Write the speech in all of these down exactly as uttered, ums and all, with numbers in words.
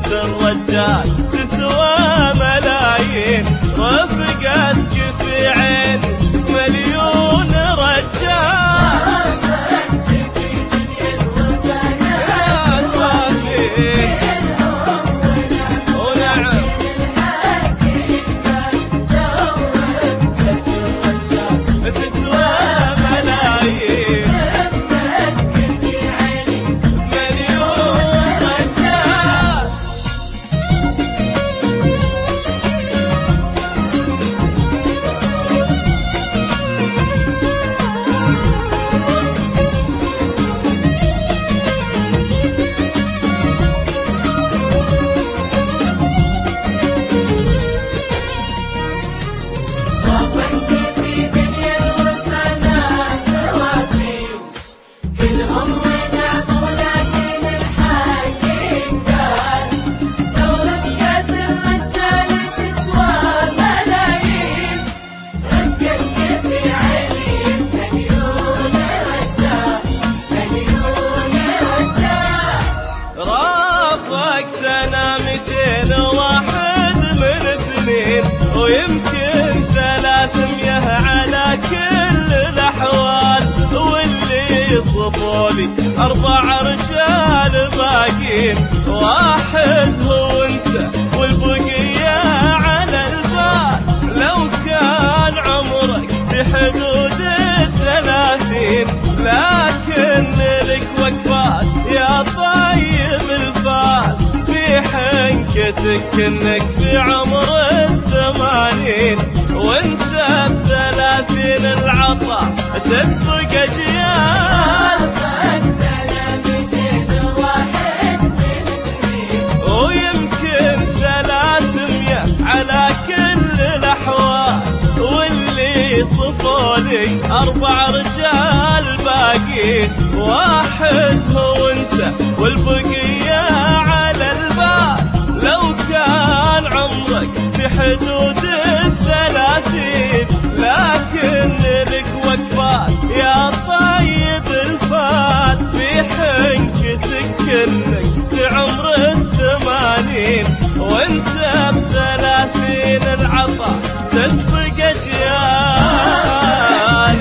الرجال تسوى ملايين، رفقتك في عيني مليون رجال. يا صافي ونعم تسوى ملايين، مليون رجال. رافقتنا ميتين واحد من سنين، ويمكن ثلاثمية على كل الأحوال، واللي يصفولي أربع رجال باقين، واحد هو أنت والبقية على البال. لو كان عمرك بحدود الثلاثين، لكن لك وقفات يا طيب الفال، في حنكتك انك في عمر الثمانين، وانت بثلاثين العطا تسبق اجيال. ويمكن ثلاثمية على كل الاحوال، واللي صفولي اربع رجال باقين، واحد هو انت والبقية على البال. لو كان عمرك في حدود الثلاثين، لكن لك وقفات يا طيب الفال، في حنكتك انك في عمر الثمانين، وانت بثلاثين العطا تسبق اجيال.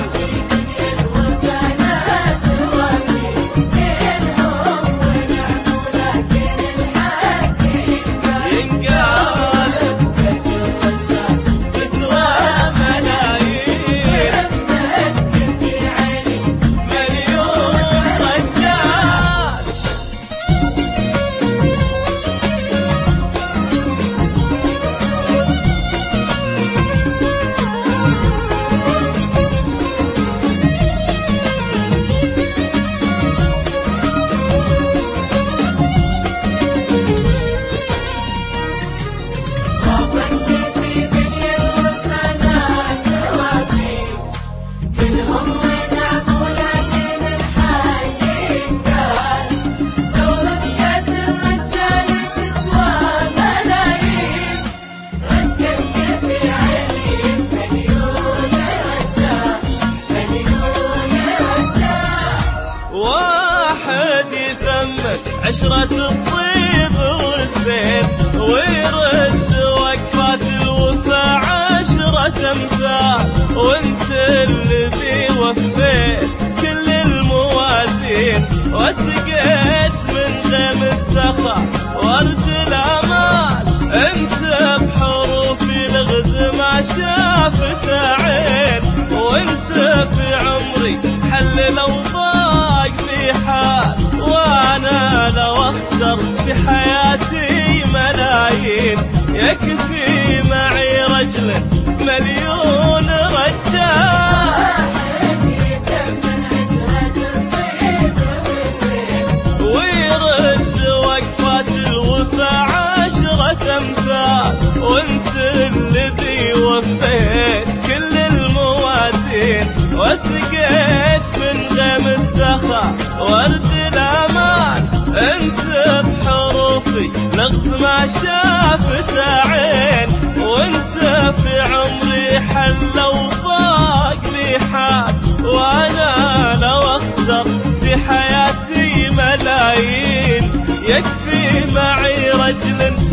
واحد يثمن عشرة الطيب والزين، ويرد وقفات الوفا عشرة امثال، وانت الذي وفيت كل الموازين، وسقيت من غيم السخا ورد الامال. انت بحروفي الغز ما شافت عين، وانت في عمري حل لو ضاق لي حال، وانا لو اخسر في حياتي ملايين، يكفي معي رجل مليون رجال. ويرد وقفات الوفا عشرة امثال، وانت الذي وفيت كل الموازين، وسقيت من غيم السخا ورد الامان. انت بحروفي لغز ما شافت عين، وانت في عمري حل وضاق لي حال، وانا لو اخسر في حياتي ملايين، يكفي معي رجل